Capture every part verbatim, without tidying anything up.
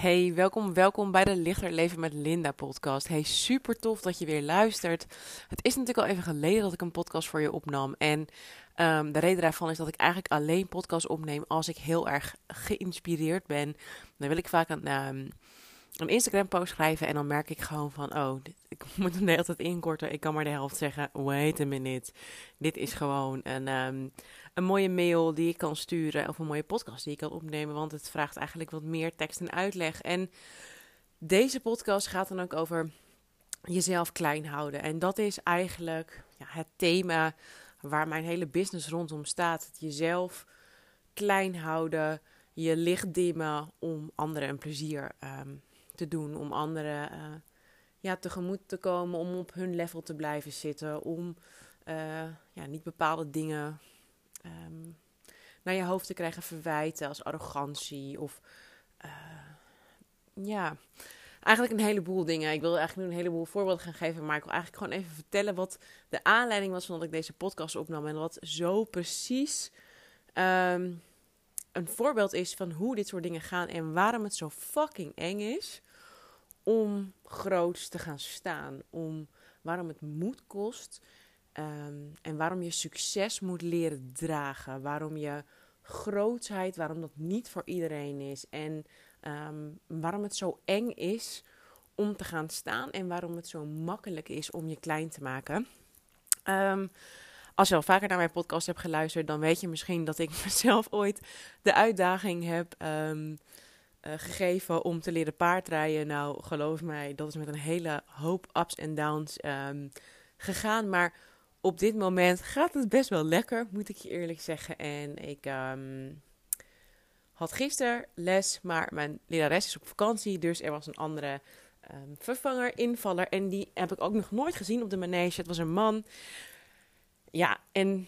Hey, welkom, welkom bij de Lichter Leven met Linda podcast. Hey, super tof dat je weer luistert. Het is natuurlijk al even geleden dat ik een podcast voor je opnam. En um, de reden daarvan is dat ik eigenlijk alleen podcast opneem als ik heel erg geïnspireerd ben. Dan wil ik vaak een, um, een Instagram post schrijven en dan merk ik gewoon van, oh, dit, ik moet hem de hele tijd inkorten. Ik kan maar de helft zeggen, wait a minute. Dit is gewoon een... Um, Een mooie mail die ik kan sturen of een mooie podcast die ik kan opnemen, want het vraagt eigenlijk wat meer tekst en uitleg. En deze podcast gaat dan ook over jezelf klein houden. En dat is eigenlijk ja, het thema waar mijn hele business rondom staat. Het jezelf klein houden, je licht dimmen om anderen een plezier um, te doen, om anderen uh, ja, tegemoet te komen, om op hun level te blijven zitten, om uh, ja, niet bepaalde dingen Um, naar je hoofd te krijgen verwijten als arrogantie of uh, ja, eigenlijk een heleboel dingen. Ik wil eigenlijk nu een heleboel voorbeelden gaan geven, maar ik wil eigenlijk gewoon even vertellen wat de aanleiding was van dat ik deze podcast opnam en wat zo precies um, een voorbeeld is van hoe dit soort dingen gaan en waarom het zo fucking eng is om groots te gaan staan, om waarom het moed kost. Um, en waarom je succes moet leren dragen. Waarom je grootsheid, waarom dat niet voor iedereen is. En um, waarom het zo eng is om te gaan staan. En waarom het zo makkelijk is om je klein te maken. Um, als je al vaker naar mijn podcast hebt geluisterd, dan weet je misschien dat ik mezelf ooit de uitdaging heb um, uh, gegeven om te leren paardrijden. Nou, geloof mij, dat is met een hele hoop ups en downs um, gegaan. Maar op dit moment gaat het best wel lekker, moet ik je eerlijk zeggen. En ik um, had gisteren les, maar mijn lerares is op vakantie. Dus er was een andere um, vervanger, invaller. En die heb ik ook nog nooit gezien op de manege. Het was een man. Ja, en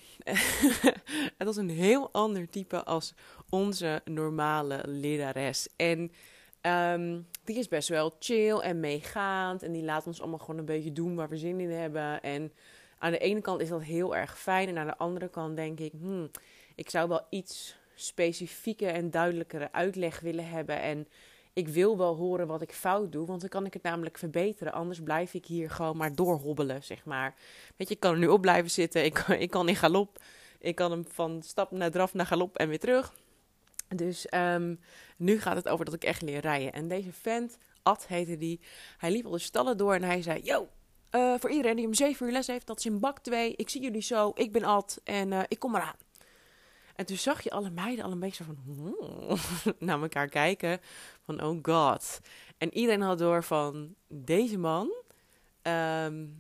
het was een heel ander type als onze normale lerares. En um, die is best wel chill en meegaand. En die laat ons allemaal gewoon een beetje doen waar we zin in hebben. En aan de ene kant is dat heel erg fijn. En aan de andere kant denk ik, hmm, ik zou wel iets specifieke en duidelijkere uitleg willen hebben. En ik wil wel horen wat ik fout doe, want dan kan ik het namelijk verbeteren. Anders blijf ik hier gewoon maar doorhobbelen, zeg maar. Weet je, ik kan er nu op blijven zitten. Ik kan, ik kan in galop. Ik kan hem van stap naar draf naar galop en weer terug. Dus um, nu gaat het over dat ik echt leer rijden. En deze vent, Ad heette die, hij liep al de stallen door en hij zei, yo, Uh, voor iedereen die om zeven uur les heeft, dat is in bak twee. Ik zie jullie zo, ik ben Ad en uh, ik kom eraan. En toen zag je alle meiden al een beetje zo van hmm, naar elkaar kijken. Van oh god. En iedereen had door van deze man. Um,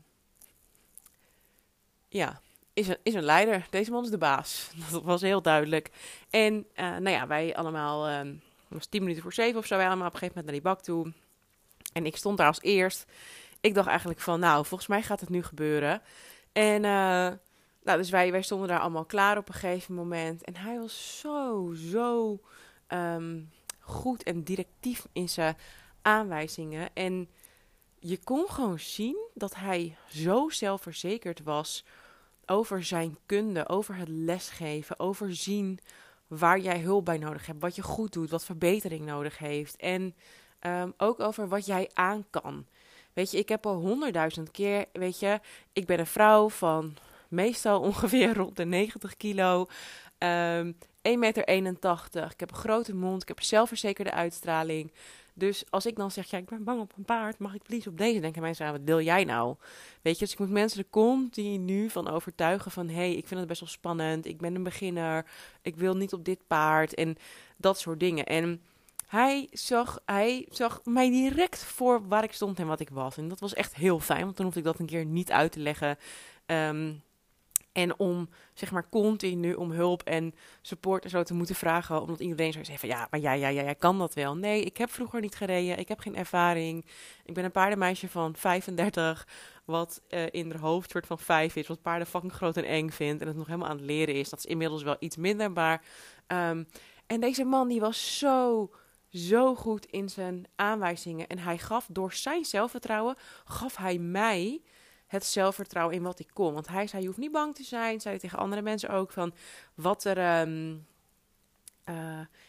ja, is een, is een leider. Deze man is de baas. Dat was heel duidelijk. En uh, nou ja, wij allemaal, um, het was tien minuten voor zeven of zo, wij allemaal op een gegeven moment naar die bak toe. En ik stond daar als eerst. Ik dacht eigenlijk van, nou, volgens mij gaat het nu gebeuren. En uh, nou, dus wij, wij stonden daar allemaal klaar op een gegeven moment. En hij was zo, zo um, goed en directief in zijn aanwijzingen. En je kon gewoon zien dat hij zo zelfverzekerd was over zijn kunde, over het lesgeven, over zien waar jij hulp bij nodig hebt, wat je goed doet, wat verbetering nodig heeft. En um, ook over wat jij aan kan. Weet je, ik heb al honderdduizend keer, weet je, ik ben een vrouw van meestal ongeveer rond de negentig kilo, um, één komma eenentachtig meter, ik heb een grote mond, ik heb een zelfverzekerde uitstraling. Dus als ik dan zeg, ja, ik ben bang op een paard, mag ik please op deze? Denken mensen, wat wil jij nou? Weet je, dus ik moet mensen er continu van overtuigen van, hé, hey, ik vind het best wel spannend, ik ben een beginner, ik wil niet op dit paard en dat soort dingen. En Hij zag, hij zag mij direct voor waar ik stond en wat ik was. En dat was echt heel fijn, want dan hoefde ik dat een keer niet uit te leggen. Um, en om, zeg maar, continu om hulp en support en zo te moeten vragen. Omdat iedereen zou zeggen van, ja, maar jij, jij, jij, jij kan dat wel. Nee, ik heb vroeger niet gereden. Ik heb geen ervaring. Ik ben een paardenmeisje van vijfendertig, wat uh, in haar hoofd soort van vijf is. Wat paarden fucking groot en eng vindt. En het nog helemaal aan het leren is. Dat is inmiddels wel iets minder, maar... Um, en deze man, die was zo... zo goed in zijn aanwijzingen. En hij gaf door zijn zelfvertrouwen, gaf hij mij het zelfvertrouwen in wat ik kon. Want hij zei, je hoeft niet bang te zijn. Zei hij tegen andere mensen ook van wat er um, uh,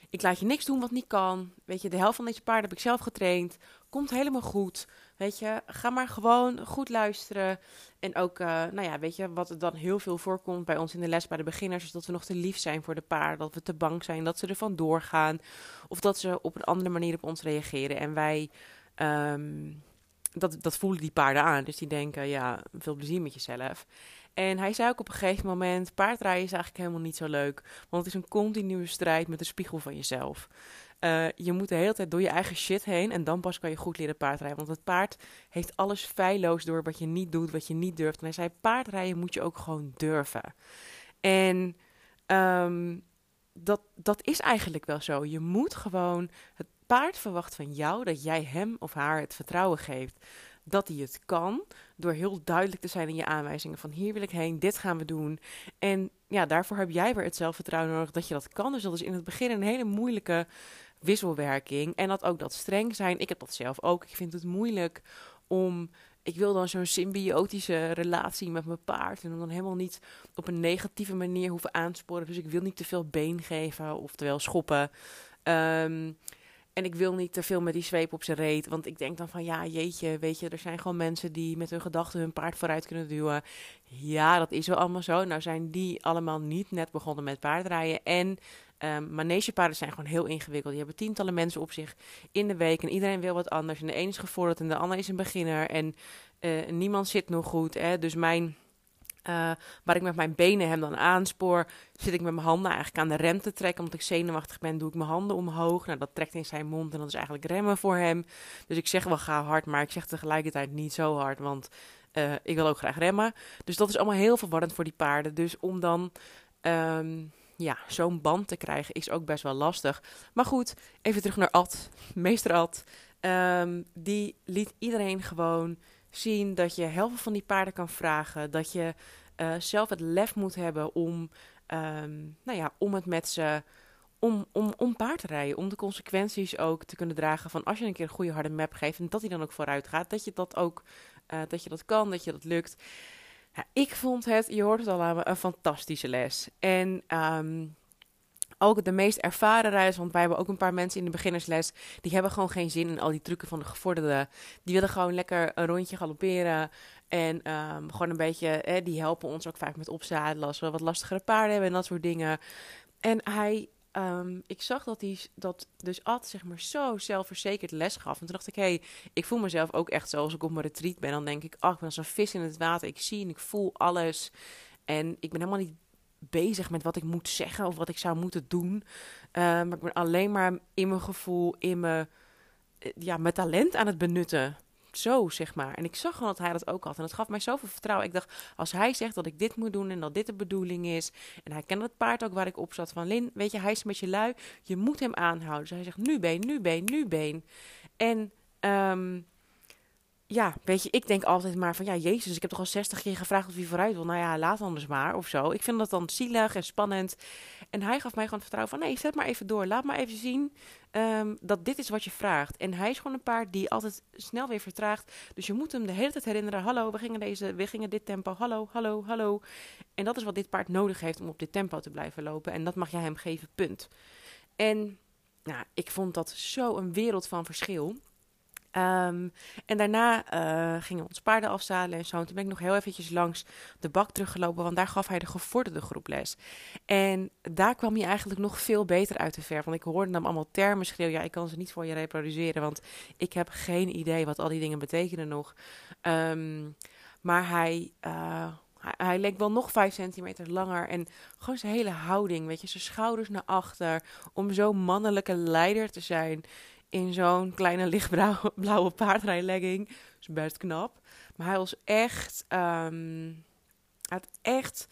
ik laat je niks doen wat niet kan. Weet je, de helft van deze paarden heb ik zelf getraind. Komt helemaal goed. Weet je, ga maar gewoon goed luisteren. En ook, uh, nou ja, weet je, wat er dan heel veel voorkomt bij ons in de les bij de beginners, is dat we nog te lief zijn voor de paarden. Dat we te bang zijn dat ze er vandoor gaan. Of dat ze op een andere manier op ons reageren. En wij, um, dat, dat voelen die paarden aan. Dus die denken, ja, veel plezier met jezelf. En hij zei ook op een gegeven moment, paardrijden is eigenlijk helemaal niet zo leuk. Want het is een continue strijd met de spiegel van jezelf. Uh, je moet de hele tijd door je eigen shit heen en dan pas kan je goed leren paardrijden. Want het paard heeft alles feilloos door wat je niet doet, wat je niet durft. En hij zei, paardrijden moet je ook gewoon durven. En um, dat, dat is eigenlijk wel zo. Je moet gewoon, het paard verwacht van jou dat jij hem of haar het vertrouwen geeft dat hij het kan, door heel duidelijk te zijn in je aanwijzingen van hier wil ik heen, dit gaan we doen. En ja, daarvoor heb jij weer het zelfvertrouwen nodig dat je dat kan. Dus dat is in het begin een hele moeilijke wisselwerking. En dat ook dat streng zijn. Ik heb dat zelf ook. Ik vind het moeilijk om, ik wil dan zo'n symbiotische relatie met mijn paard en dan helemaal niet op een negatieve manier hoeven aansporen. Dus ik wil niet te veel been geven, oftewel schoppen. Um, En ik wil niet te veel met die zweep op zijn reet. Want ik denk dan van, ja, jeetje, weet je, er zijn gewoon mensen die met hun gedachten hun paard vooruit kunnen duwen. Ja, dat is wel allemaal zo. Nou zijn die allemaal niet net begonnen met paardrijden. En um, manegepaarden zijn gewoon heel ingewikkeld. Die hebben tientallen mensen op zich in de week. En iedereen wil wat anders. En de een is gevorderd en de ander is een beginner. En uh, niemand zit nog goed. Hè? Dus mijn... Uh, waar ik met mijn benen hem dan aanspoor, zit ik met mijn handen eigenlijk aan de rem te trekken. Omdat ik zenuwachtig ben, doe ik mijn handen omhoog. Nou, dat trekt in zijn mond en dat is eigenlijk remmen voor hem. Dus ik zeg wel ga hard, maar ik zeg tegelijkertijd niet zo hard, want uh, ik wil ook graag remmen. Dus dat is allemaal heel verwarrend voor die paarden. Dus om dan um, ja, zo'n band te krijgen is ook best wel lastig. Maar goed, even terug naar Ad, meester Ad. Um, die liet iedereen gewoon zien dat je heel veel van die paarden kan vragen. Dat je uh, zelf het lef moet hebben om, um, nou ja, om het met ze, om, om, om paard te rijden. Om de consequenties ook te kunnen dragen van als je een keer een goede harde map geeft en dat hij dan ook vooruit gaat. Dat je dat ook, uh, dat je dat kan, dat je dat lukt. Ja, ik vond het, je hoort het al aan me, een fantastische les. En um, ook de meest ervaren rijders, want wij hebben ook een paar mensen in de beginnersles, die hebben gewoon geen zin in al die trucken van de gevorderden. Die willen gewoon lekker een rondje galopperen en um, gewoon een beetje, eh, die helpen ons ook vaak met opzadelen als we wat lastigere paarden hebben en dat soort dingen. En hij, um, ik zag dat hij dat dus Ad zeg maar zo zelfverzekerd les gaf. En toen dacht ik, hé, hey, ik voel mezelf ook echt zo als ik op mijn retreat ben. Dan denk ik, ach, ik ben als een vis in het water. Ik zie en ik voel alles. En ik ben helemaal niet bezig met wat ik moet zeggen of wat ik zou moeten doen. Uh, maar ik ben alleen maar in mijn gevoel, in mijn, ja, mijn talent aan het benutten. Zo, zeg maar. En ik zag gewoon dat hij dat ook had. En dat gaf mij zoveel vertrouwen. Ik dacht, als hij zegt dat ik dit moet doen en dat dit de bedoeling is. En hij kende het paard ook waar ik op zat van Lin, weet je, hij is met je lui. Je moet hem aanhouden. Dus hij zegt, nu been, nu been, nu been. En um, ja, weet je, ik denk altijd maar van, ja, jezus, ik heb toch al zestig keer gevraagd of hij vooruit wil. Nou ja, laat anders maar, of zo. Ik vind dat dan zielig en spannend. En hij gaf mij gewoon het vertrouwen van, nee, zet maar even door. Laat maar even zien um, dat dit is wat je vraagt. En hij is gewoon een paard die altijd snel weer vertraagt. Dus je moet hem de hele tijd herinneren, hallo, we gingen, deze, we gingen dit tempo, hallo, hallo, hallo. En dat is wat dit paard nodig heeft om op dit tempo te blijven lopen. En dat mag jij hem geven, punt. En nou, ik vond dat zo een wereld van verschil. Um, en daarna uh, gingen we ons paarden afzadelen en zo. En toen ben ik nog heel eventjes langs de bak teruggelopen, want daar gaf hij de gevorderde groep les. En daar kwam hij eigenlijk nog veel beter uit de verf. Want ik hoorde hem allemaal termen schreeuwen. Ja, ik kan ze niet voor je reproduceren, want ik heb geen idee wat al die dingen betekenen nog. Um, maar hij... Uh, Hij, hij leek wel nog vijf centimeter langer en gewoon zijn hele houding, weet je, zijn schouders naar achter, om zo'n mannelijke leider te zijn in zo'n kleine lichtblauwe paardrijlegging. Dat is best knap. Maar hij was echt, um, hij had echt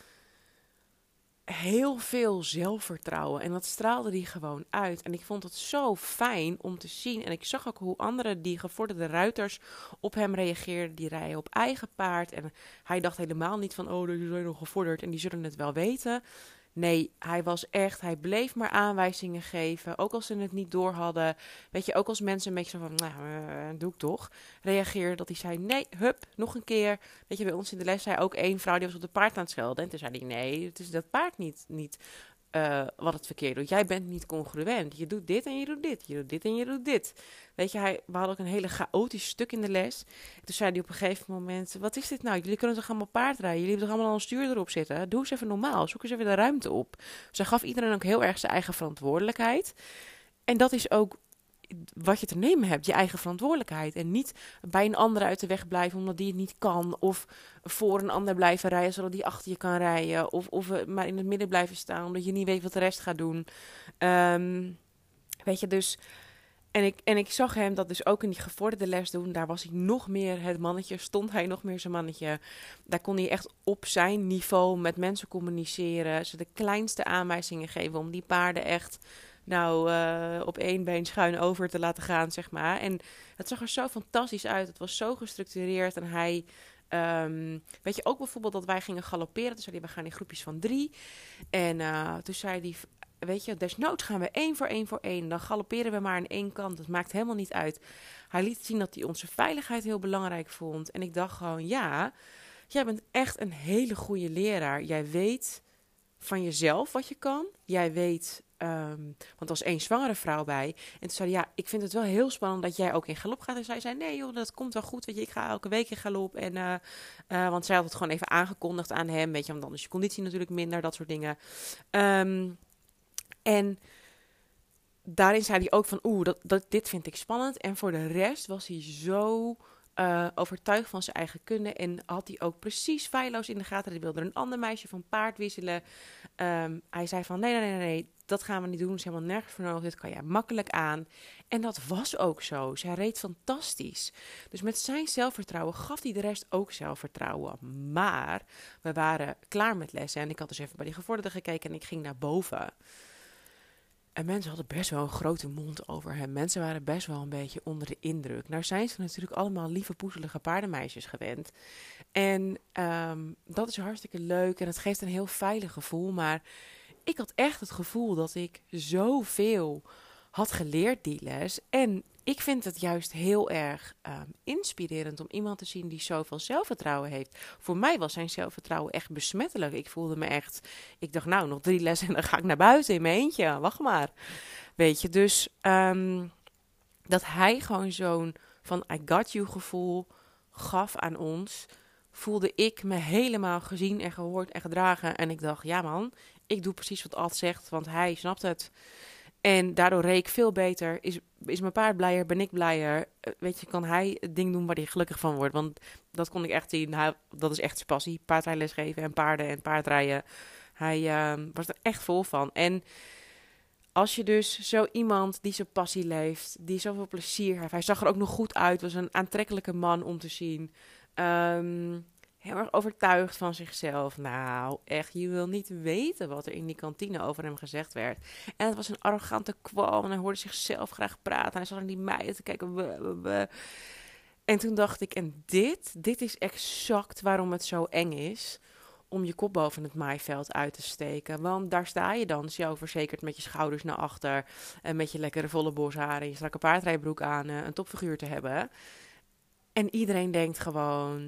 heel veel zelfvertrouwen en dat straalde hij gewoon uit. En ik vond het zo fijn om te zien. En ik zag ook hoe andere die gevorderde ruiters op hem reageerden. Die rijden op eigen paard. En hij dacht helemaal niet van, oh, die zijn nog gevorderd en die zullen het wel weten. Nee, hij was echt, hij bleef maar aanwijzingen geven. Ook als ze het niet door hadden. Weet je, ook als mensen een beetje zo van, nou, uh, doe ik toch. Reageerde dat hij zei, nee, hup, nog een keer. Weet je, bij ons in de les zei ook één vrouw, die was op de paard aan het schelden. En toen zei hij, nee, het is dat paard niet, niet uh, wat het verkeerd doet. Jij bent niet congruent. Je doet dit en je doet dit. Je doet dit en je doet dit. Weet je, hij, we hadden ook een hele chaotisch stuk in de les. Toen zei hij op een gegeven moment, wat is dit nou? Jullie kunnen toch allemaal paardrijden? Jullie hebben toch allemaal al een stuur erop zitten? Doe eens even normaal. Zoek eens even de ruimte op. Dus hij gaf iedereen ook heel erg zijn eigen verantwoordelijkheid. En dat is ook wat je te nemen hebt, je eigen verantwoordelijkheid. En niet bij een ander uit de weg blijven omdat die het niet kan. Of voor een ander blijven rijden zodat die achter je kan rijden. Of, of maar in het midden blijven staan omdat je niet weet wat de rest gaat doen. Um, weet je, dus... En ik, en ik zag hem dat dus ook in die gevorderde les doen. Daar was hij nog meer het mannetje. Stond hij nog meer zijn mannetje. Daar kon hij echt op zijn niveau met mensen communiceren. Ze de kleinste aanwijzingen geven om die paarden echt... nou, uh, op één been schuin over te laten gaan, zeg maar. En het zag er zo fantastisch uit. Het was zo gestructureerd. En hij, um, weet je, ook bijvoorbeeld dat wij gingen galopperen. Toen zei hij, we gaan in groepjes van drie. En uh, toen zei hij, weet je, desnoods gaan we één voor één voor één. Dan galopperen we maar aan één kant. Dat maakt helemaal niet uit. Hij liet zien dat hij onze veiligheid heel belangrijk vond. En ik dacht gewoon, ja, jij bent echt een hele goede leraar. Jij weet van jezelf wat je kan. Jij weet... Um, want er was één zwangere vrouw bij. En toen zei hij, ja, ik vind het wel heel spannend dat jij ook in galop gaat. En zij zei, nee joh, dat komt wel goed. Weet je, ik ga elke week in galop. En, uh, uh, want zij had het gewoon even aangekondigd aan hem. Weet je, want dan is je conditie natuurlijk minder, dat soort dingen. Um, en daarin zei hij ook van, oeh, dat, dat, dit vind ik spannend. En voor de rest was hij zo... Uh, overtuigd van zijn eigen kunde. En had hij ook precies feilloos in de gaten. Hij wilde een ander meisje van paard wisselen. Um, hij zei van nee, nee, nee, nee. Dat gaan we niet doen. Dat is helemaal nergens voor nodig. Dit kan jij makkelijk aan. En dat was ook zo. Zij reed fantastisch. Dus met zijn zelfvertrouwen gaf hij de rest ook zelfvertrouwen. Maar we waren klaar met lessen. En ik had dus even bij die gevorderde gekeken. En ik ging naar boven. En mensen hadden best wel een grote mond over hem. Mensen waren best wel een beetje onder de indruk. Nou zijn ze natuurlijk allemaal lieve, poezelige paardenmeisjes gewend. En um, dat is hartstikke leuk en het geeft een heel veilig gevoel. Maar ik had echt het gevoel dat ik zoveel had geleerd die les. En ik vind het juist heel erg um, inspirerend om iemand te zien die zoveel zelfvertrouwen heeft. Voor mij was zijn zelfvertrouwen echt besmettelijk. Ik voelde me echt... Ik dacht, nou, nog drie lessen en dan ga ik naar buiten in mijn eentje. Wacht maar. Weet je, dus um, dat hij gewoon zo'n van I got you gevoel gaf aan ons, voelde ik me helemaal gezien en gehoord en gedragen. En ik dacht, ja man, ik doe precies wat Ad zegt, want hij snapt het. En daardoor reed ik veel beter. Is, is mijn paard blijer, ben ik blijer. Weet je, kan hij het ding doen waar hij gelukkig van wordt. Want dat kon ik echt zien. Hij, dat is echt zijn passie. Paardrijles geven en paarden en paardrijden. Hij uh, was er echt vol van. En als je dus zo iemand die zijn passie leeft, die zoveel plezier heeft. Hij zag er ook nog goed uit. Was een aantrekkelijke man om te zien. Um, Heel erg overtuigd van zichzelf. Nou, echt, je wil niet weten wat er in die kantine over hem gezegd werd. En het was een arrogante kwal. En hij hoorde zichzelf graag praten. En hij zat naar die meiden te kijken. Buh, buh, buh. En toen dacht ik, en dit, dit is exact waarom het zo eng is om je kop boven het maaiveld uit te steken. Want daar sta je dan, zelfverzekerd met je schouders naar achter. En met je lekkere volle bosharen en je strakke paardrijbroek aan. Een topfiguur te hebben. En iedereen denkt gewoon,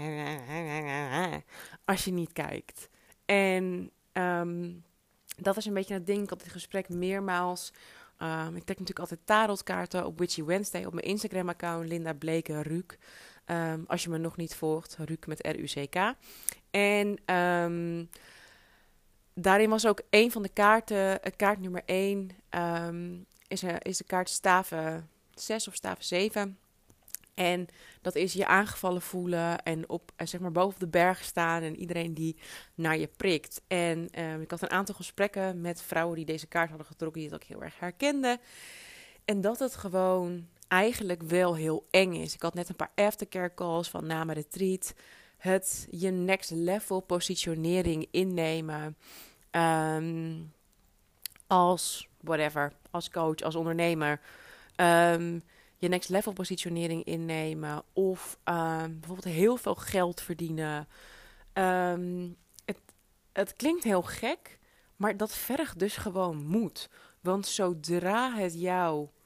als je niet kijkt. En um, dat is een beetje het ding. Ik had dit gesprek meermaals. Um, ik trek natuurlijk altijd tarotkaarten op Witchy Wednesday op mijn Instagram-account. Linda Bleken, Ruuk. Um, als je me nog niet volgt, Ruuk met R U C K. En um, daarin was ook een van de kaarten, kaart nummer één, um, is, er, is de kaart staven zes of staven zeven. En dat is je aangevallen voelen en op, zeg maar, boven de berg staan en iedereen die naar je prikt. En um, ik had een aantal gesprekken met vrouwen die deze kaart hadden getrokken, die het ook heel erg herkenden. En dat het gewoon eigenlijk wel heel eng is. Ik had net een paar aftercare calls van na mijn retreat. Het je next level positionering innemen. Um, als whatever, als coach, als ondernemer. Um, je next level positionering innemen. Of um, bijvoorbeeld heel veel geld verdienen. Um, het, het klinkt heel gek, maar dat vergt dus gewoon moed. Want zodra het jou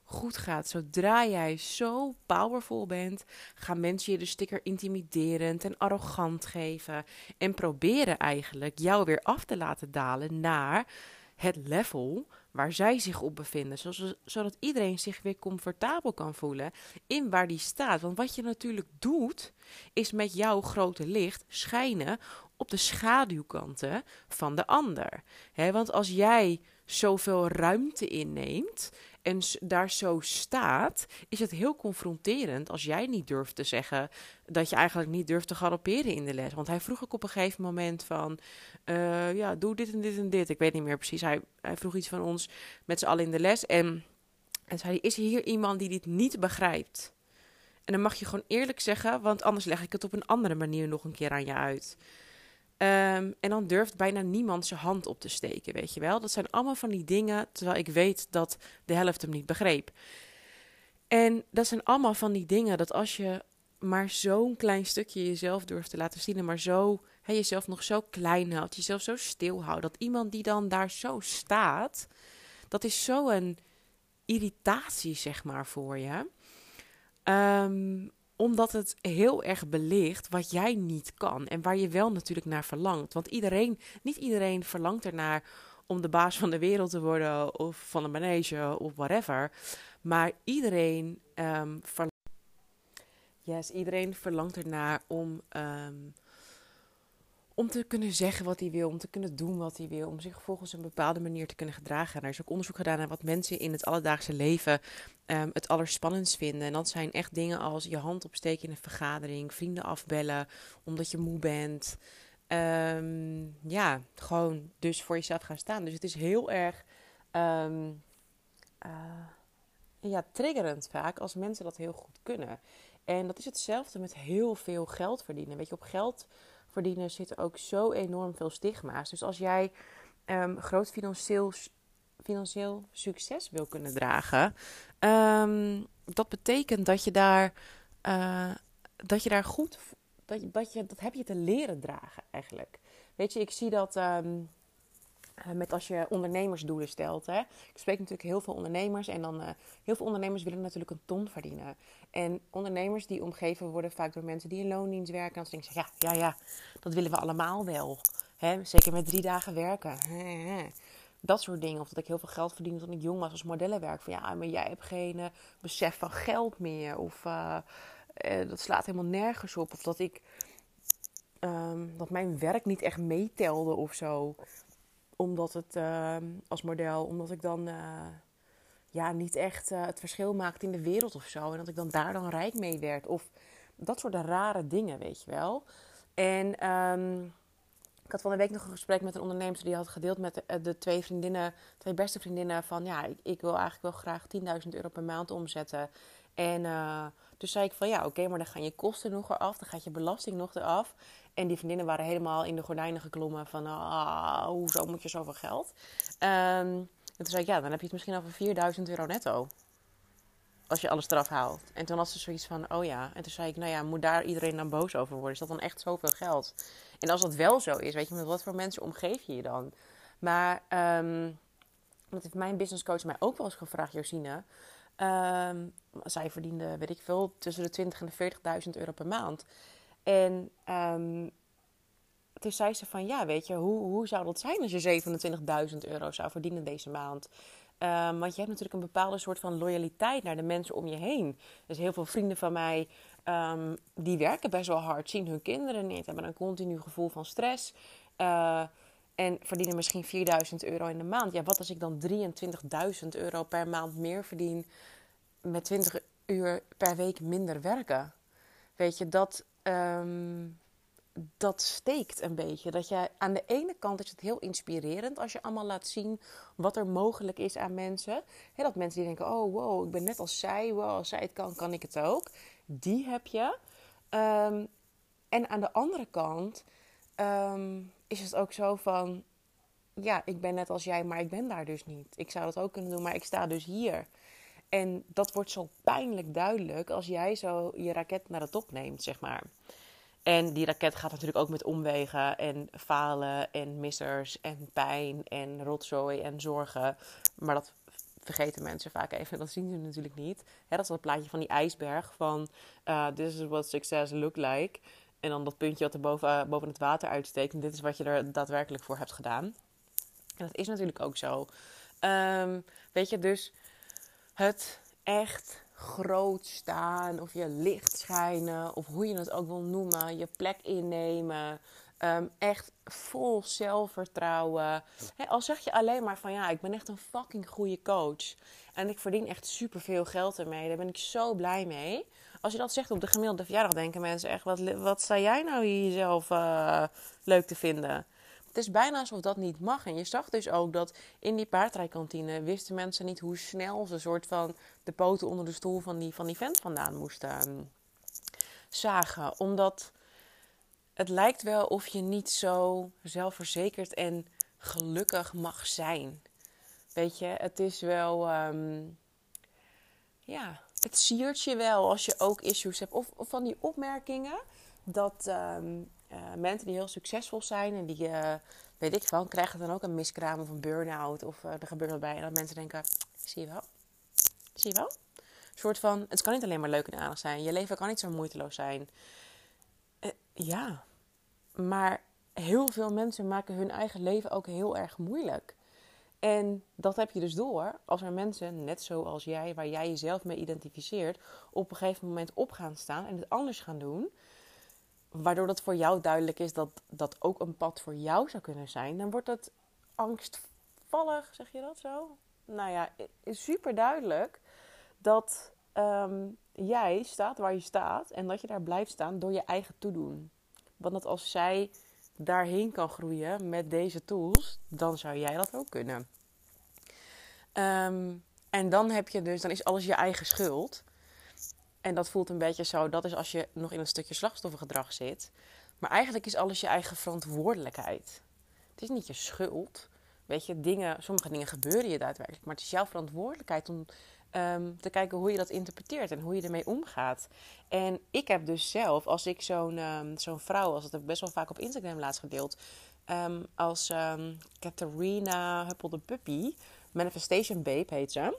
goed gaat, zodra jij zo powerful bent, gaan mensen je de sticker intimiderend en arrogant geven en proberen eigenlijk jou weer af te laten dalen naar het level waar zij zich op bevinden, zodat iedereen zich weer comfortabel kan voelen in waar die staat. Want wat je natuurlijk doet, is met jouw grote licht schijnen op de schaduwkanten van de ander. He, want als jij zoveel ruimte inneemt en daar zo staat, is het heel confronterend als jij niet durft te zeggen dat je eigenlijk niet durft te galopperen in de les. Want hij vroeg ook op een gegeven moment van, uh, ja, doe dit en dit en dit. Ik weet niet meer precies. Hij, hij vroeg iets van ons met z'n allen in de les. En, en zei hij, is hier iemand die dit niet begrijpt? En dan mag je gewoon eerlijk zeggen, want anders leg ik het op een andere manier nog een keer aan je uit. Um, en dan durft bijna niemand zijn hand op te steken, weet je wel. Dat zijn allemaal van die dingen, terwijl ik weet dat de helft hem niet begreep. En dat zijn allemaal van die dingen dat als je maar zo'n klein stukje jezelf durft te laten zien en maar zo, he, jezelf nog zo klein houdt, jezelf zo stil houdt, dat iemand die dan daar zo staat, dat is zo'n irritatie, zeg maar, voor je. Um, Omdat het heel erg belicht wat jij niet kan en waar je wel natuurlijk naar verlangt. Want iedereen, niet iedereen verlangt ernaar om de baas van de wereld te worden of van een manege of whatever. Maar iedereen, um, verlangt, yes, iedereen verlangt ernaar om, um, om te kunnen zeggen wat hij wil, om te kunnen doen wat hij wil, om zich volgens een bepaalde manier te kunnen gedragen. En er is ook onderzoek gedaan naar wat mensen in het alledaagse leven um, het allerspannendst vinden. En dat zijn echt dingen als je hand opsteken in een vergadering, vrienden afbellen omdat je moe bent. Um, ja, gewoon dus voor jezelf gaan staan. Dus het is heel erg um, uh, ja, triggerend vaak als mensen dat heel goed kunnen. En dat is hetzelfde met heel veel geld verdienen. Weet je, op geld verdienen zitten ook zo enorm veel stigma's. Dus als jij um, groot financieel, financieel succes wil kunnen dragen, um, dat betekent dat je daar, uh, dat je daar goed, dat, je, dat, je, dat heb je te leren dragen eigenlijk. Weet je, ik zie dat um, met als je ondernemersdoelen stelt. Hè. Ik spreek natuurlijk heel veel ondernemers en dan uh, heel veel ondernemers willen natuurlijk een ton verdienen. En ondernemers die omgeven worden vaak door mensen die in loondienst werken. En dan denken ze, ja, ja, ja, dat willen we allemaal wel. Hè? Zeker met drie dagen werken. Dat soort dingen. Of dat ik heel veel geld verdiende toen ik jong was als modellenwerk. Van ja, maar jij hebt geen uh, besef van geld meer. Of uh, uh, dat slaat helemaal nergens op. Of dat ik um, dat mijn werk niet echt meetelde of zo. Omdat het uh, als model, omdat ik dan uh, ja, niet echt uh, het verschil maakte in de wereld of zo. En dat ik dan daar dan rijk mee werd. Of dat soort rare dingen, weet je wel. En um, ik had van de week nog een gesprek met een ondernemer die had gedeeld met de, de twee vriendinnen, twee beste vriendinnen. Van ja, ik, ik wil eigenlijk wel graag tienduizend euro per maand omzetten. En uh, dus zei ik van ja, oké, okay, maar dan gaan je kosten nog eraf. Dan gaat je belasting nog eraf. En die vriendinnen waren helemaal in de gordijnen geklommen van, ah, hoezo moet je zoveel geld? Um, en toen zei ik, ja, dan heb je het misschien over vierduizend euro netto. Als je alles eraf haalt. En toen had ze zoiets van, oh ja. En toen zei ik, nou ja, moet daar iedereen dan boos over worden? Is dat dan echt zoveel geld? En als dat wel zo is, weet je, met wat voor mensen omgeef je je dan? Maar, um, dat heeft mijn businesscoach mij ook wel eens gevraagd, Josine. Um, zij verdiende, weet ik veel, tussen de twintig en de veertigduizend euro per maand. En um, toen zei ze van, ja, weet je, hoe, hoe zou dat zijn als je zevenentwintigduizend euro zou verdienen deze maand? Um, want je hebt natuurlijk een bepaalde soort van loyaliteit naar de mensen om je heen. Dus heel veel vrienden van mij, um, die werken best wel hard, zien hun kinderen niet, hebben een continu gevoel van stress. Uh, en verdienen misschien vierduizend euro in de maand. Ja, wat als ik dan drieëntwintigduizend euro per maand meer verdien met twintig uur per week minder werken? Weet je, dat... Um, dat steekt een beetje. Dat je, aan de ene kant is het heel inspirerend als je allemaal laat zien wat er mogelijk is aan mensen. He, dat mensen die denken, oh wow, ik ben net als zij. Wow, als zij het kan, kan ik het ook. Die heb je. Um, en aan de andere kant um, is het ook zo van, ja, ik ben net als jij, maar ik ben daar dus niet. Ik zou dat ook kunnen doen, maar ik sta dus hier. En dat wordt zo pijnlijk duidelijk als jij zo je raket naar de top neemt, zeg maar. En die raket gaat natuurlijk ook met omwegen en falen en missers en pijn en rotzooi en zorgen. Maar dat vergeten mensen vaak even. Dat zien ze natuurlijk niet. Hè, dat is dat plaatje van die ijsberg van uh, this is what success look like. En dan dat puntje wat er boven, uh, boven het water uitsteekt. En dit is wat je er daadwerkelijk voor hebt gedaan. En dat is natuurlijk ook zo. Um, weet je, dus het echt groot staan of je licht schijnen of hoe je het ook wil noemen, je plek innemen, um, echt vol zelfvertrouwen. He, al zeg je alleen maar van ja, ik ben echt een fucking goede coach en ik verdien echt superveel geld ermee, daar ben ik zo blij mee. Als je dat zegt op de gemiddelde verjaardag, denken mensen echt, wat, wat sta jij nou hier jezelf uh, leuk te vinden? Het is bijna alsof dat niet mag. En je zag dus ook dat in die paardrijkantine wisten mensen niet hoe snel ze soort van de poten onder de stoel van die, van die vent vandaan moesten zagen. Omdat het lijkt wel of je niet zo zelfverzekerd en gelukkig mag zijn. Weet je, het is wel, um, ja, het siert je wel als je ook issues hebt. Of, of van die opmerkingen dat um, uh, mensen die heel succesvol zijn en die, uh, weet ik van, krijgen dan ook een miskraam of een burn-out. Of uh, er gebeurt wat bij. En dat mensen denken, zie je wel, zie je wel. Een soort van, het kan niet alleen maar leuk en aardig zijn. Je leven kan niet zo moeiteloos zijn. Uh, ja, maar heel veel mensen maken hun eigen leven ook heel erg moeilijk. En dat heb je dus door als er mensen, net zoals jij, waar jij jezelf mee identificeert, op een gegeven moment op gaan staan en het anders gaan doen. Waardoor dat voor jou duidelijk is dat dat ook een pad voor jou zou kunnen zijn. Dan wordt het angstvallig, zeg je dat zo? Nou ja, is super duidelijk dat um, jij staat waar je staat en dat je daar blijft staan door je eigen toedoen. Want dat als zij daarheen kan groeien met deze tools, dan zou jij dat ook kunnen. Um, en dan heb je dus, dan is alles je eigen schuld. En dat voelt een beetje zo, dat is als je nog in een stukje slachtoffergedrag zit. Maar eigenlijk is alles je eigen verantwoordelijkheid. Het is niet je schuld. Weet je, dingen, sommige dingen gebeuren je daadwerkelijk. Maar het is jouw verantwoordelijkheid om um, te kijken hoe je dat interpreteert en hoe je ermee omgaat. En ik heb dus zelf, als ik zo'n, um, zo'n vrouw, als dat heb ik best wel vaak op Instagram laatst gedeeld. Um, als um, Catharina Huppel de Puppy, Manifestation Babe heet ze.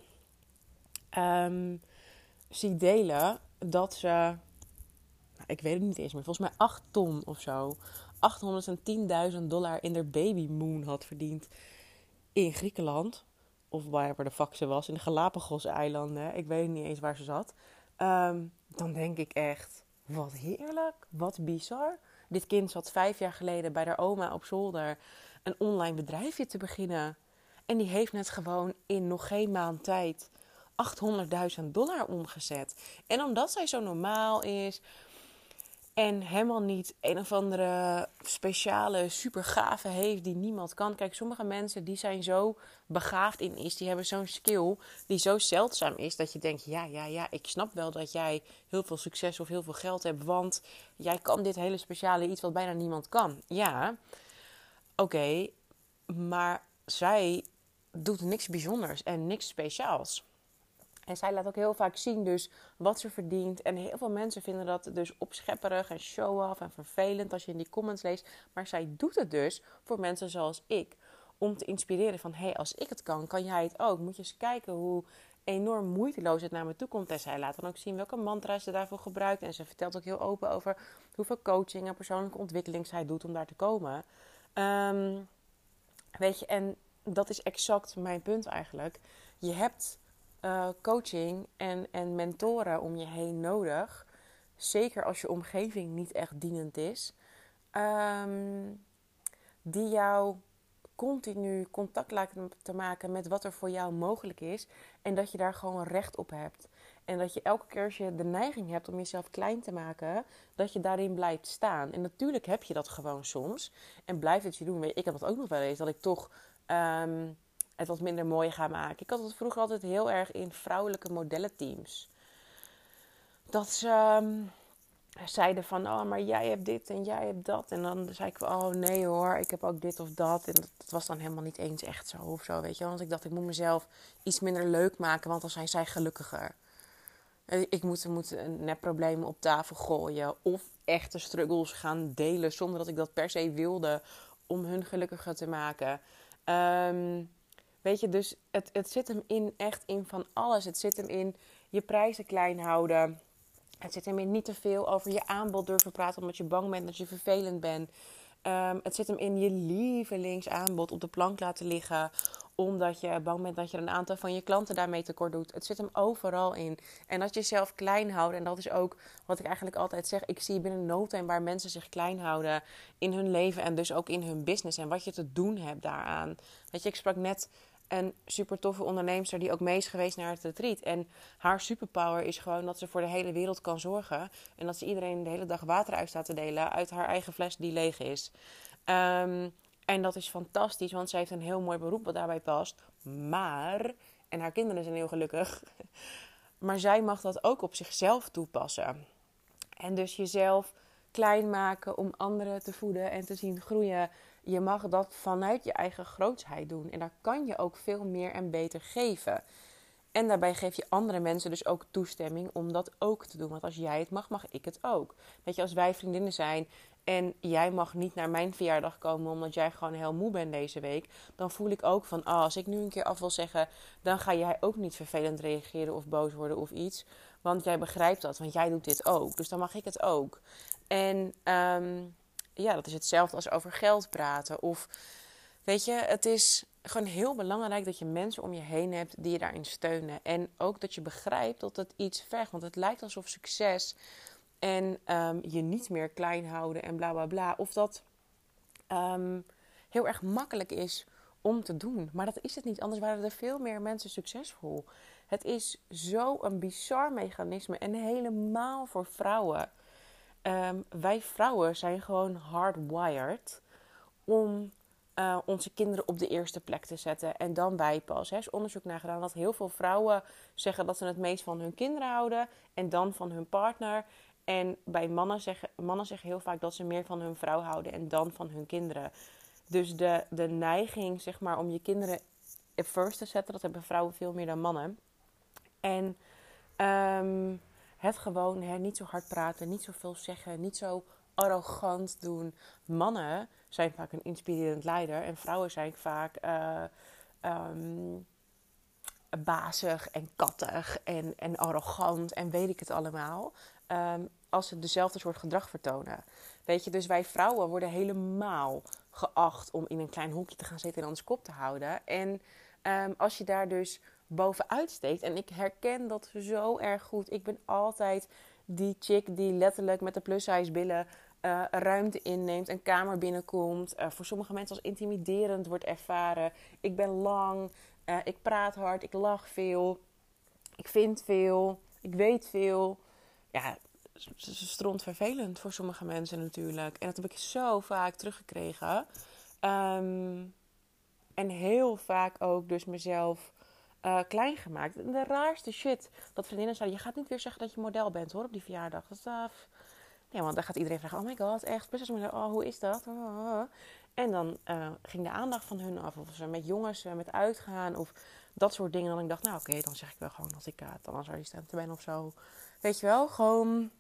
Um, zie delen dat ze, nou, ik weet het niet eens meer, volgens mij acht ton of zo, achthonderdtienduizend dollar in de baby moon had verdiend in Griekenland. Of waar de fuck ze was, in de Galapagos-eilanden. Ik weet niet eens waar ze zat. Um, dan denk ik echt, wat heerlijk, wat bizar. Dit kind zat vijf jaar geleden bij haar oma op zolder een online bedrijfje te beginnen. En die heeft net gewoon in nog geen maand tijd achthonderdduizend dollar omgezet. En omdat zij zo normaal is en helemaal niet een of andere speciale supergave heeft die niemand kan. Kijk, sommige mensen die zijn zo begaafd in iets, die hebben zo'n skill die zo zeldzaam is dat je denkt, ja, ja, ja, ik snap wel dat jij heel veel succes of heel veel geld hebt, want jij kan dit hele speciale iets wat bijna niemand kan. Ja, oké, okay, maar zij doet niks bijzonders en niks speciaals. En zij laat ook heel vaak zien dus wat ze verdient. En heel veel mensen vinden dat dus opschepperig en show-off en vervelend als je in die comments leest. Maar zij doet het dus voor mensen zoals ik. Om te inspireren van, hé, hey, als ik het kan, kan jij het ook. Moet je eens kijken hoe enorm moeiteloos het naar me toe komt. En zij laat dan ook zien welke mantra ze daarvoor gebruikt. En ze vertelt ook heel open over hoeveel coaching en persoonlijke ontwikkeling zij doet om daar te komen. Um, weet je, en dat is exact mijn punt eigenlijk. Je hebt Uh, coaching en, en mentoren om je heen nodig. Zeker als je omgeving niet echt dienend is. Um, die jou continu contact laten te maken met wat er voor jou mogelijk is. En dat je daar gewoon recht op hebt. En dat je elke keer als je de neiging hebt om jezelf klein te maken, dat je daarin blijft staan. En natuurlijk heb je dat gewoon soms. En blijf het je doen. Ik heb dat ook nog wel eens. Dat ik toch Um, het wat minder mooi gaan maken. Ik had het vroeger altijd heel erg in vrouwelijke modellenteams. Dat ze um, zeiden van, oh, maar jij hebt dit en jij hebt dat. En dan zei ik, oh nee hoor, ik heb ook dit of dat. En dat, dat was dan helemaal niet eens echt zo of zo, weet je. Want ik dacht, ik moet mezelf iets minder leuk maken, want dan zijn zij gelukkiger. Ik moet, moet nepproblemen op tafel gooien of echte struggles gaan delen zonder dat ik dat per se wilde om hun gelukkiger te maken. Um, Weet je, dus het, het zit hem in echt in van alles. Het zit hem in je prijzen klein houden. Het zit hem in niet te veel over je aanbod durven praten omdat je bang bent dat je vervelend bent. Um, het zit hem in je lievelingsaanbod op de plank laten liggen, omdat je bang bent dat je een aantal van je klanten daarmee tekort doet. Het zit hem overal in. En dat je jezelf klein houdt, en dat is ook wat ik eigenlijk altijd zeg. Ik zie binnen no time waar mensen zich klein houden in hun leven en dus ook in hun business. En wat je te doen hebt daaraan. Weet je, ik sprak net een super toffe onderneemster die ook mee is geweest naar het retreat. En haar superpower is gewoon dat ze voor de hele wereld kan zorgen. En dat ze iedereen de hele dag water uit staat te delen uit haar eigen fles die leeg is. Um, en dat is fantastisch, want ze heeft een heel mooi beroep wat daarbij past. Maar, en haar kinderen zijn heel gelukkig, maar zij mag dat ook op zichzelf toepassen. En dus jezelf klein maken om anderen te voeden en te zien groeien. Je mag dat vanuit je eigen grootsheid doen. En daar kan je ook veel meer en beter geven. En daarbij geef je andere mensen dus ook toestemming om dat ook te doen. Want als jij het mag, mag ik het ook. Weet je, als wij vriendinnen zijn en jij mag niet naar mijn verjaardag komen omdat jij gewoon heel moe bent deze week, dan voel ik ook van, oh, als ik nu een keer af wil zeggen, dan ga jij ook niet vervelend reageren of boos worden of iets. Want jij begrijpt dat, want jij doet dit ook. Dus dan mag ik het ook. En um, ja, dat is hetzelfde als over geld praten. Of, weet je, het is gewoon heel belangrijk dat je mensen om je heen hebt die je daarin steunen. En ook dat je begrijpt dat het iets vergt. Want het lijkt alsof succes en um, je niet meer klein houden en bla bla bla. Of dat um, heel erg makkelijk is om te doen. Maar dat is het niet. Anders waren er veel meer mensen succesvol. Het is zo'n bizar mechanisme. En helemaal voor vrouwen. Um, wij vrouwen zijn gewoon hardwired om uh, onze kinderen op de eerste plek te zetten. En dan wij pas. Er is onderzoek naar gedaan dat heel veel vrouwen zeggen dat ze het meest van hun kinderen houden. En dan van hun partner. En bij mannen zeggen, mannen zeggen heel vaak dat ze meer van hun vrouw houden en dan van hun kinderen. Dus de, de neiging, zeg maar, om je kinderen first te zetten, dat hebben vrouwen veel meer dan mannen. En um, het gewoon, hè, niet zo hard praten, niet zoveel zeggen, niet zo arrogant doen. Mannen zijn vaak een inspirerend leider en vrouwen zijn vaak uh, um, bazig en kattig en, en arrogant en weet ik het allemaal. Um, als ze dezelfde soort gedrag vertonen. Weet je, dus wij vrouwen worden helemaal geacht om in een klein hoekje te gaan zitten en ons kop te houden. En um, als je daar dus bovenuit steekt, en ik herken dat zo erg goed. Ik ben altijd die chick die letterlijk met de plus-size billen uh, ruimte inneemt, een kamer binnenkomt. Uh, voor sommige mensen als intimiderend wordt ervaren. Ik ben lang, uh, ik praat hard, ik lach veel, ik vind veel, ik weet veel. Ja, stront vervelend voor sommige mensen natuurlijk. En dat heb ik zo vaak teruggekregen. Um, en heel vaak ook dus mezelf uh, klein gemaakt. En de raarste shit. Dat vriendinnen zeiden, je gaat niet weer zeggen dat je model bent hoor op die verjaardag. Dat is uh, nee, want dan gaat iedereen vragen, oh my god, echt, businessmodel, oh, hoe is dat? Oh, oh, oh. En dan uh, ging de aandacht van hun af. Of ze met jongens uh, met uitgaan of dat soort dingen. En dan ik dacht, nou oké, okay, dan zeg ik wel gewoon dat ik uh, dansassistent ben of zo. Weet je wel, gewoon,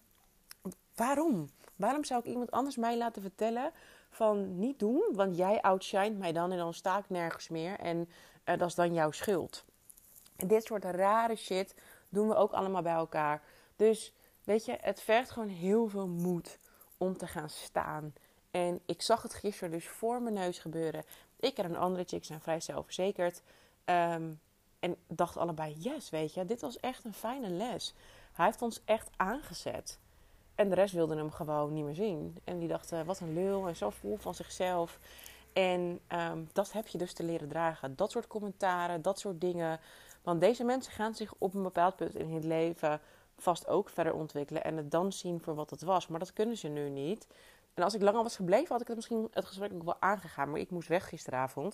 waarom? Waarom zou ik iemand anders mij laten vertellen van niet doen? Want jij outshined mij dan en dan sta ik nergens meer. En uh, dat is dan jouw schuld. En dit soort rare shit doen we ook allemaal bij elkaar. Dus weet je, het vergt gewoon heel veel moed om te gaan staan. En ik zag het gisteren dus voor mijn neus gebeuren. Ik en een andere chick zijn vrij zelfverzekerd. Um, en dacht allebei, yes, weet je, dit was echt een fijne les. Hij heeft ons echt aangezet. En de rest wilde hem gewoon niet meer zien. En die dachten, wat een lul en zo vol van zichzelf. En um, dat heb je dus te leren dragen. Dat soort commentaren, dat soort dingen. Want deze mensen gaan zich op een bepaald punt in het leven vast ook verder ontwikkelen. En het dan zien voor wat het was. Maar dat kunnen ze nu niet. En als ik langer was gebleven, had ik het misschien het gesprek ook wel aangegaan. Maar ik moest weg gisteravond.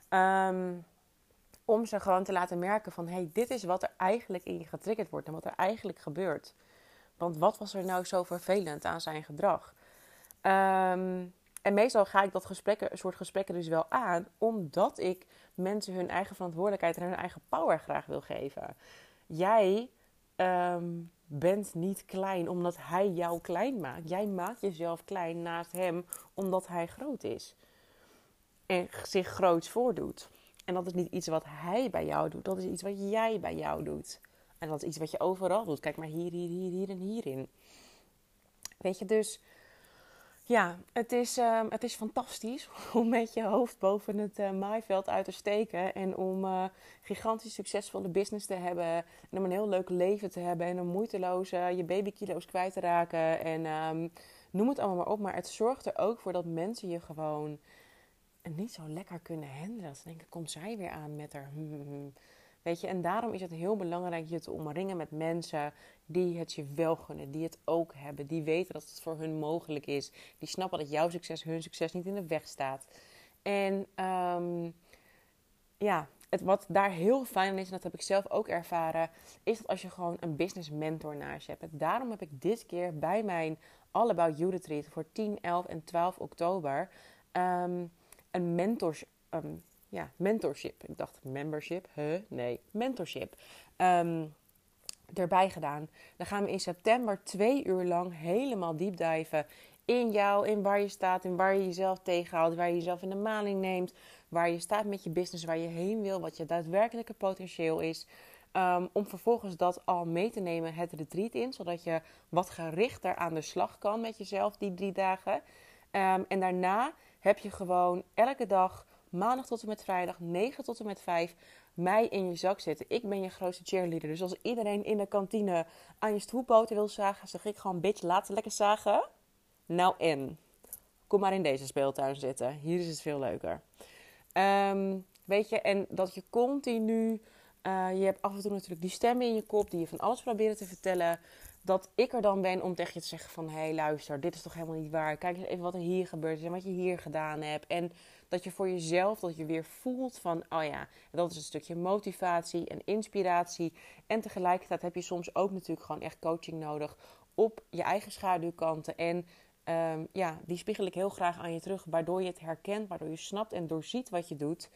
Um, om ze gewoon te laten merken van, hey, dit is wat er eigenlijk in je getriggerd wordt. En wat er eigenlijk gebeurt. Want wat was er nou zo vervelend aan zijn gedrag? Um, en meestal ga ik dat gesprekken, soort gesprekken dus wel aan, omdat ik mensen hun eigen verantwoordelijkheid en hun eigen power graag wil geven. Jij um, bent niet klein omdat hij jou klein maakt. Jij maakt jezelf klein naast hem omdat hij groot is. En zich groots voordoet. En dat is niet iets wat hij bij jou doet. Dat is iets wat jij bij jou doet. En dat is iets wat je overal doet. Kijk maar hier, hier, hier, hier en hierin. Weet je, dus ja, het is, uh, het is fantastisch om met je hoofd boven het uh, maaiveld uit te steken. En om uh, gigantisch succesvolle business te hebben. En om een heel leuk leven te hebben. En om moeiteloos uh, je babykilo's kwijt te raken. En um, noem het allemaal maar op. Maar het zorgt er ook voor dat mensen je gewoon niet zo lekker kunnen handelen. Dat ze denken, komt zij weer aan met haar... Hmm. Weet je, en daarom is het heel belangrijk je te omringen met mensen die het je wel gunnen, die het ook hebben, die weten dat het voor hun mogelijk is, die snappen dat jouw succes hun succes niet in de weg staat. En um, ja, het, wat daar heel fijn aan is, en dat heb ik zelf ook ervaren, is dat als je gewoon een business mentor naast je hebt. En daarom heb ik dit keer bij mijn All About You Retreat voor tien, elf en twaalf oktober um, een mentors... Um, Ja, mentorship. Ik dacht membership. Huh? Nee, mentorship. Um, erbij gedaan. Dan gaan we in september twee uur lang helemaal diepdiven in jou, in waar je staat, in waar je jezelf tegenhoudt, waar je jezelf in de maling neemt, waar je staat met je business, waar je heen wil, wat je daadwerkelijke potentieel is. Um, om vervolgens dat al mee te nemen het retreat in, zodat je wat gerichter aan de slag kan met jezelf die drie dagen. Um, en daarna heb je gewoon elke dag, maandag tot en met vrijdag, negen tot en met vijf, mij in je zak zitten. Ik ben je grootste cheerleader. Dus als iedereen in de kantine aan je stoelpoten wil zagen, zeg ik gewoon, bitch, laat ze lekker zagen. Nou en, kom maar in deze speeltuin zitten. Hier is het veel leuker. Um, weet je, en dat je continu, uh, je hebt af en toe natuurlijk die stemmen in je kop die je van alles proberen te vertellen. Dat ik er dan ben om tegen je te zeggen van, hé, hey, luister, dit is toch helemaal niet waar. Kijk eens even wat er hier gebeurd is en wat je hier gedaan hebt. En dat je voor jezelf, dat je weer voelt van, oh ja, dat is een stukje motivatie en inspiratie. En tegelijkertijd heb je soms ook natuurlijk gewoon echt coaching nodig op je eigen schaduwkanten. En um, ja, die spiegel ik heel graag aan je terug, waardoor je het herkent, waardoor je snapt en doorziet wat je doet.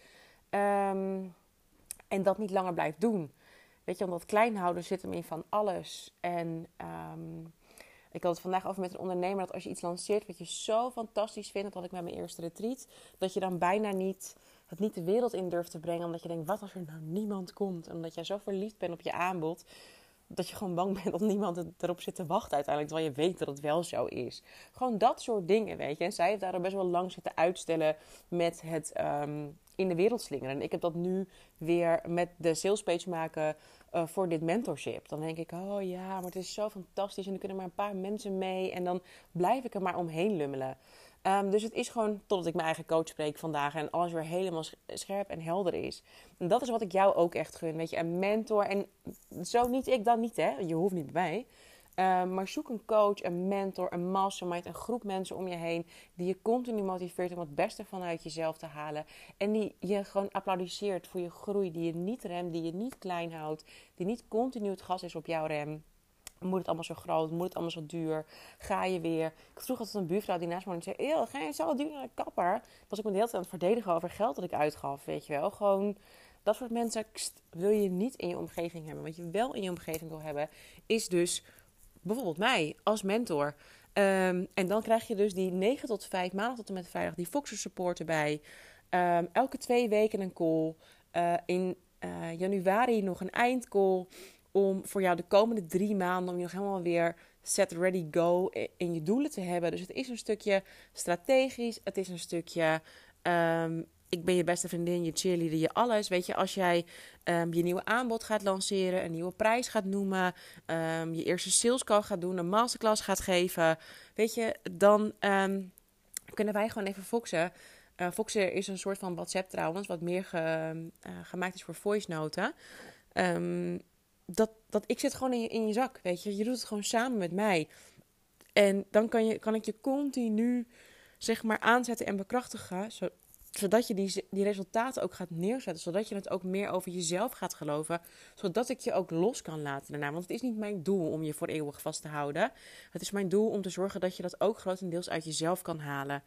Um, en dat niet langer blijft doen. Weet je, omdat klein houden zit hem in van alles. En um, ik had het vandaag over met een ondernemer, dat als je iets lanceert wat je zo fantastisch vindt, dat had ik met mijn eerste retreat, dat je dan bijna niet het niet de wereld in durft te brengen, omdat je denkt, wat als er nou niemand komt? En omdat jij zo verliefd bent op je aanbod, dat je gewoon bang bent dat niemand erop zit te wachten uiteindelijk, terwijl je weet dat het wel zo is. Gewoon dat soort dingen, weet je. En zij heeft daar best wel lang zitten uitstellen met het um, in de wereld slingeren. En ik heb dat nu weer met de salespage maken uh, voor dit mentorship. Dan denk ik, oh ja, maar het is zo fantastisch en er kunnen maar een paar mensen mee. En dan blijf ik er maar omheen lummelen. Um, dus het is gewoon totdat ik mijn eigen coach spreek vandaag en alles weer helemaal scherp en helder is. En dat is wat ik jou ook echt gun, weet je, een mentor. En zo niet ik, dan niet, hè. Je hoeft niet bij mij. Um, maar zoek een coach, een mentor, een mastermind, een groep mensen om je heen die je continu motiveert om het beste vanuit jezelf te halen. En die je gewoon applaudisseert voor je groei, die je niet remt, die je niet klein houdt, die niet continu het gas is op jouw rem. Moet het allemaal zo groot? Moet het allemaal zo duur? Ga je weer? Ik vroeg altijd een buurvrouw die naast me woonde en zei, ga je zo duur naar de kapper? Was ik me de hele tijd aan het verdedigen over geld dat ik uitgaf, weet je wel. Gewoon, dat soort mensen kst, wil je niet in je omgeving hebben. Wat je wel in je omgeving wil hebben, is dus bijvoorbeeld mij als mentor. Um, en dan krijg je dus die negen tot vijf, maandag tot en met vrijdag, die Foxer support erbij. Um, elke twee weken een call. Uh, in uh, januari nog een eindcall. Om voor jou de komende drie maanden, om je nog helemaal weer set, ready, go in je doelen te hebben. Dus het is een stukje strategisch. Het is een stukje, um, ik ben je beste vriendin, je cheerleader, je alles. Weet je, als jij um, je nieuwe aanbod gaat lanceren, een nieuwe prijs gaat noemen, um, je eerste sales call gaat doen, een masterclass gaat geven. Weet je, dan um, kunnen wij gewoon even foxen. Uh, Foxer is een soort van WhatsApp trouwens, wat meer ge, uh, gemaakt is voor voice noten. Um, Dat, dat ik zit gewoon in je, in je zak, weet je. Je doet het gewoon samen met mij. En dan kan, je, kan ik je continu, zeg maar, aanzetten en bekrachtigen. Zo, zodat je die, die resultaten ook gaat neerzetten. Zodat je het ook meer over jezelf gaat geloven. Zodat ik je ook los kan laten daarna. Want het is niet mijn doel om je voor eeuwig vast te houden. Het is mijn doel om te zorgen dat je dat ook grotendeels uit jezelf kan halen.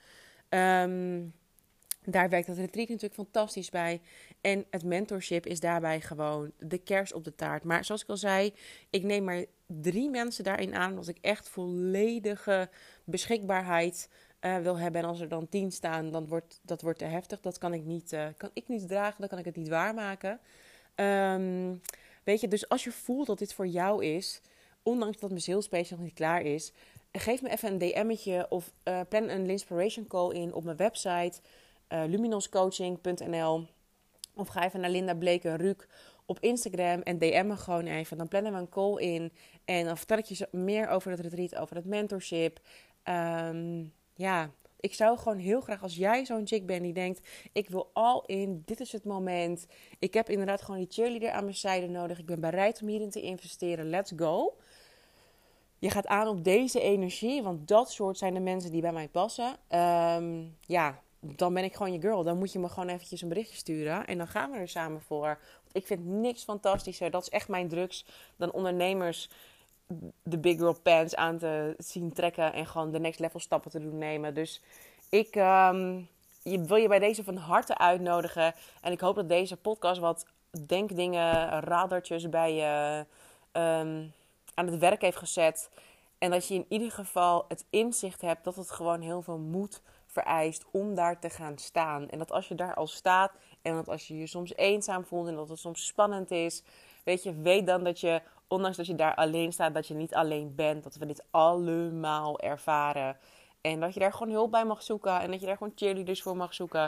Um, Daar werkt het retreat natuurlijk fantastisch bij. En het mentorship is daarbij gewoon de kers op de taart. Maar zoals ik al zei, ik neem maar drie mensen daarin aan. Omdat ik echt volledige beschikbaarheid uh, wil hebben. En als er dan tien staan, dan wordt dat wordt te heftig. Dat kan ik niet, uh, kan ik niet dragen, dan kan ik het niet waarmaken. Um, weet je, dus als je voelt dat dit voor jou is, ondanks dat mijn salespage nog niet klaar is, geef me even een D M'tje of uh, plan een Linspiration call in op mijn website uh, luminoscoaching punt n l of ga even naar Linda Bleken-Ruuk op Instagram en D M me gewoon even. Dan plannen we een call in en dan vertel ik je meer over het retreat, over het mentorship. Um, ja, ik zou gewoon heel graag, als jij zo'n chick bent die denkt, ik wil all in, dit is het moment. Ik heb inderdaad gewoon die cheerleader aan mijn zijde nodig. Ik ben bereid om hierin te investeren. Let's go. Je gaat aan op deze energie, want dat soort zijn de mensen die bij mij passen. Um, ja, dan ben ik gewoon je girl. Dan moet je me gewoon eventjes een berichtje sturen. En dan gaan we er samen voor. Want ik vind niks fantastischer. Dat is echt mijn drugs. Dan ondernemers de big girl pants aan te zien trekken. En gewoon de next level stappen te doen nemen. Dus ik um, je, wil je bij deze van harte uitnodigen. En ik hoop dat deze podcast wat denkdingen, radertjes bij je um, aan het werk heeft gezet. En dat je in ieder geval het inzicht hebt dat het gewoon heel veel moed vereist om daar te gaan staan. En dat als je daar al staat en dat als je je soms eenzaam voelt en dat het soms spannend is, weet je, weet dan dat je, ondanks dat je daar alleen staat, dat je niet alleen bent. Dat we dit allemaal ervaren. En dat je daar gewoon hulp bij mag zoeken en dat je daar gewoon cheerleaders voor mag zoeken.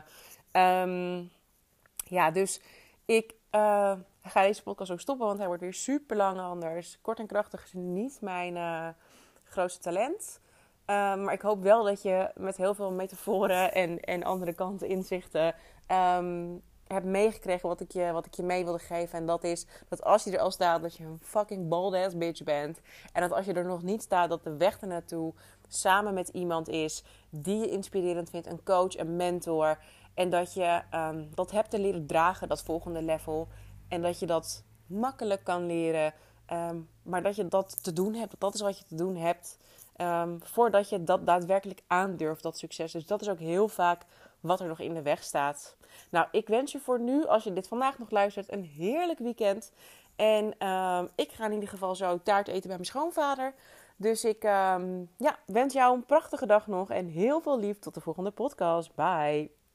Um, ja, dus ik uh, ga deze podcast ook stoppen, want hij wordt weer super lang anders. Kort en krachtig is niet mijn uh, grootste talent. Uh, maar ik hoop wel dat je met heel veel metaforen en, en andere kanten inzichten um, hebt meegekregen wat ik, je, wat ik je mee wilde geven. En dat is dat als je er al staat, dat je een fucking bald-ass bitch bent. En dat als je er nog niet staat, dat de weg ernaartoe samen met iemand is die je inspirerend vindt. Een coach, een mentor. En dat je um, dat hebt te leren dragen, dat volgende level. En dat je dat makkelijk kan leren. Um, maar dat je dat te doen hebt, dat dat is wat je te doen hebt. Um, voordat je dat daadwerkelijk aandurft, dat succes. Dus dat is ook heel vaak wat er nog in de weg staat. Nou, ik wens je voor nu, als je dit vandaag nog luistert, een heerlijk weekend. En um, ik ga in ieder geval zo taart eten bij mijn schoonvader. Dus ik um, ja, wens jou een prachtige dag nog en heel veel lief tot de volgende podcast. Bye!